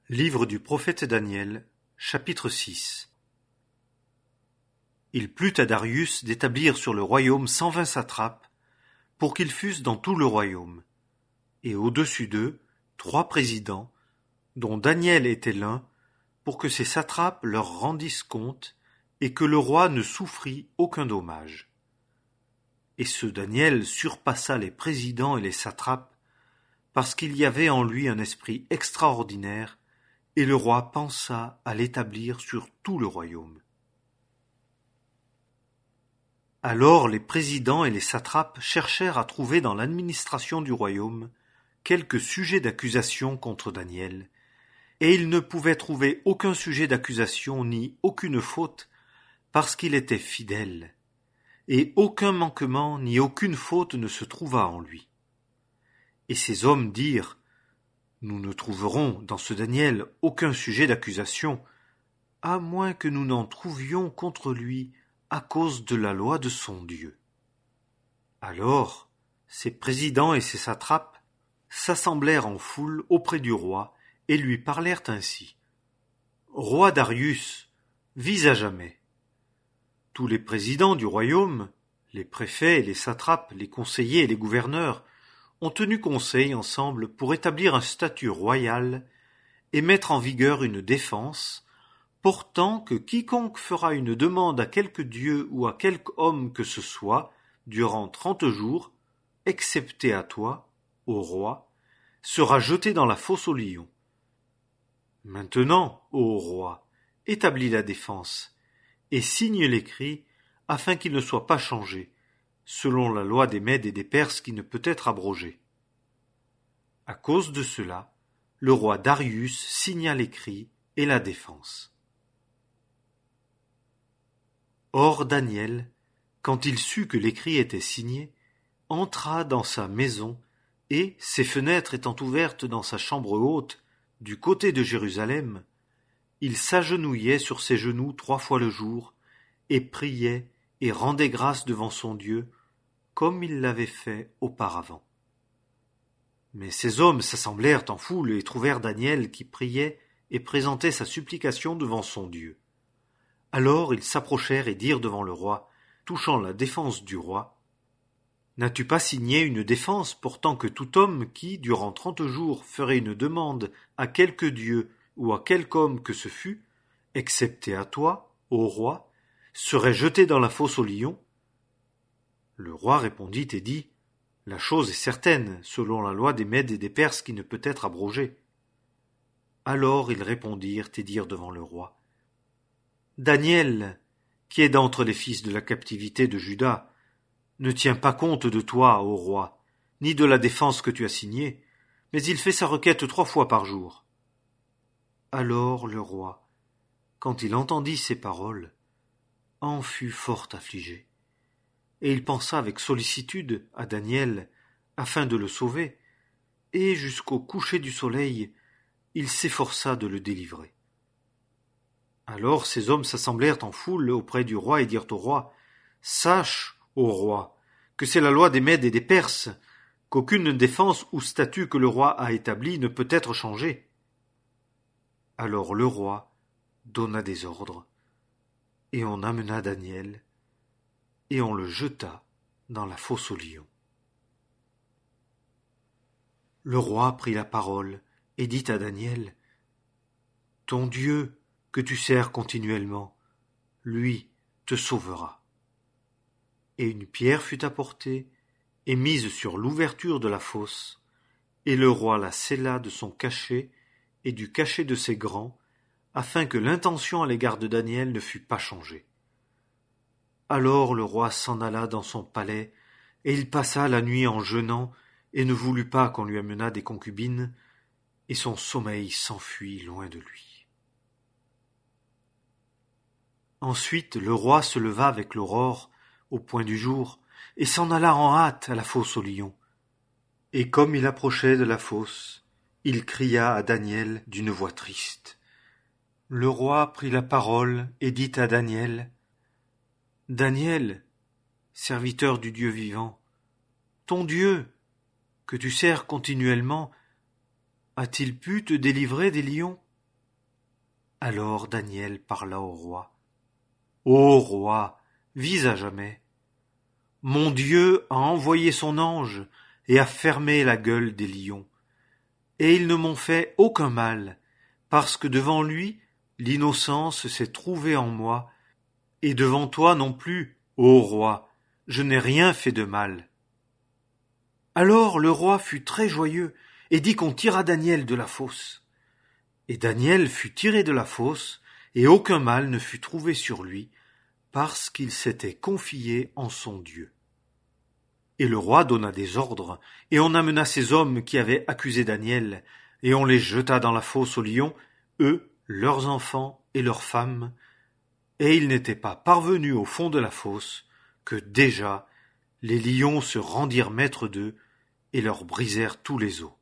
Livre du prophète Daniel, chapitre 6. Il plut à Darius d'établir sur le royaume 120 satrapes, pour qu'ils fussent dans tout le royaume, et au-dessus d'eux 3 présidents, dont Daniel était l'un, pour que ces satrapes leur rendissent compte, et que le roi ne souffrît aucun dommage. Et ce Daniel surpassa les présidents et les satrapes, parce qu'il y avait en lui un esprit extraordinaire, et le roi pensa à l'établir sur tout le royaume. Alors les présidents et les satrapes cherchèrent à trouver dans l'administration du royaume quelque sujet d'accusation contre Daniel, et ils ne pouvaient trouver aucun sujet d'accusation ni aucune faute, parce qu'il était fidèle, et aucun manquement ni aucune faute ne se trouva en lui. Et ces hommes dirent: Nous ne trouverons dans ce Daniel aucun sujet d'accusation, à moins que nous n'en trouvions contre lui à cause de la loi de son Dieu. Alors, ces présidents et ces satrapes s'assemblèrent en foule auprès du roi et lui parlèrent ainsi: Roi Darius, vis à jamais. Tous les présidents du royaume, les préfets et les satrapes, les conseillers et les gouverneurs, ont tenu conseil ensemble pour établir un statut royal et mettre en vigueur une défense, portant que quiconque fera une demande à quelque dieu ou à quelque homme que ce soit durant 30 jours, excepté à toi, ô roi, sera jeté dans la fosse aux lions. Maintenant, ô roi, établis la défense et signe l'écrit afin qu'il ne soit pas changé, selon la loi des Mèdes et des Perses qui ne peut être abrogée. À cause de cela, le roi Darius signa l'écrit et la défense. Or Daniel, quand il sut que l'écrit était signé, entra dans sa maison et, ses fenêtres étant ouvertes dans sa chambre haute, du côté de Jérusalem, il s'agenouillait sur ses genoux 3 fois le jour et priait et rendait grâce devant son Dieu, comme il l'avait fait auparavant. Mais ces hommes s'assemblèrent en foule et trouvèrent Daniel qui priait et présentait sa supplication devant son Dieu. Alors ils s'approchèrent et dirent devant le roi, touchant la défense du roi: N'as-tu pas signé une défense portant que tout homme qui, durant 30 jours, ferait une demande à quelque dieu ou à quelque homme que ce fût, excepté à toi, ô roi, serait jeté dans la fosse aux lions? Le roi répondit et dit: La chose est certaine, selon la loi des Mèdes et des Perses qui ne peut être abrogée. Alors ils répondirent et dirent devant le roi: Daniel, qui est d'entre les fils de la captivité de Juda, ne tient pas compte de toi, ô roi, ni de la défense que tu as signée, mais il fait sa requête 3 fois par jour. Alors le roi, quand il entendit ces paroles, en fut fort affligé. Et il pensa avec sollicitude à Daniel, afin de le sauver, et jusqu'au coucher du soleil, il s'efforça de le délivrer. Alors ces hommes s'assemblèrent en foule auprès du roi et dirent au roi: Sache, ô roi, que c'est la loi des Mèdes et des Perses, qu'aucune défense ou statut que le roi a établi ne peut être changée. Alors le roi donna des ordres, et on amena Daniel, et on le jeta dans la fosse aux lions. Le roi prit la parole et dit à Daniel: Ton Dieu, que tu sers continuellement, lui te sauvera. Et une pierre fut apportée et mise sur l'ouverture de la fosse, et le roi la scella de son cachet et du cachet de ses grands, afin que l'intention à l'égard de Daniel ne fût pas changée. Alors le roi s'en alla dans son palais, et il passa la nuit en jeûnant, et ne voulut pas qu'on lui amenât des concubines, et son sommeil s'enfuit loin de lui. Ensuite le roi se leva avec l'aurore, au point du jour, et s'en alla en hâte à la fosse aux lions. Et comme il approchait de la fosse, il cria à Daniel d'une voix triste. Le roi prit la parole et dit à Daniel: Daniel, serviteur du Dieu vivant, ton Dieu, que tu sers continuellement, a-t-il pu te délivrer des lions? Alors Daniel parla au roi. Ô roi, vis à jamais. Mon Dieu a envoyé son ange et a fermé la gueule des lions. Et ils ne m'ont fait aucun mal, parce que devant lui, l'innocence s'est trouvée en moi, et devant toi non plus, ô roi, je n'ai rien fait de mal. Alors le roi fut très joyeux, et dit qu'on tirât Daniel de la fosse. Et Daniel fut tiré de la fosse, et aucun mal ne fut trouvé sur lui, parce qu'il s'était confié en son Dieu. Et le roi donna des ordres, et on amena ces hommes qui avaient accusé Daniel, et on les jeta dans la fosse aux lions, eux, leurs enfants et leurs femmes, et ils n'étaient pas parvenus au fond de la fosse, que déjà les lions se rendirent maîtres d'eux, et leur brisèrent tous les os.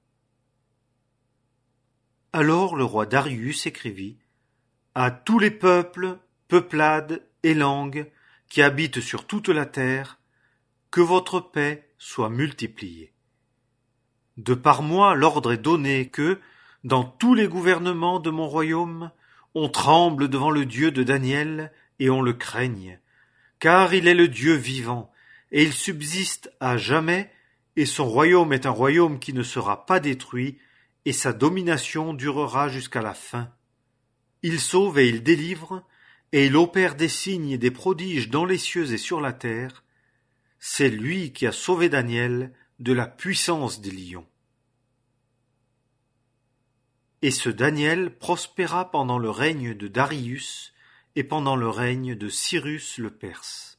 Alors le roi Darius écrivit à tous les peuples, peuplades et langues qui habitent sur toute la terre, que votre paix soit multipliée. De par moi, l'ordre est donné que, dans tous les gouvernements de mon royaume, on tremble devant le Dieu de Daniel et on le craigne, car il est le Dieu vivant, et il subsiste à jamais, et son royaume est un royaume qui ne sera pas détruit, et sa domination durera jusqu'à la fin. Il sauve et il délivre, et il opère des signes et des prodiges dans les cieux et sur la terre. C'est lui qui a sauvé Daniel de la puissance des lions. Et ce Daniel prospéra pendant le règne de Darius et pendant le règne de Cyrus le Perse.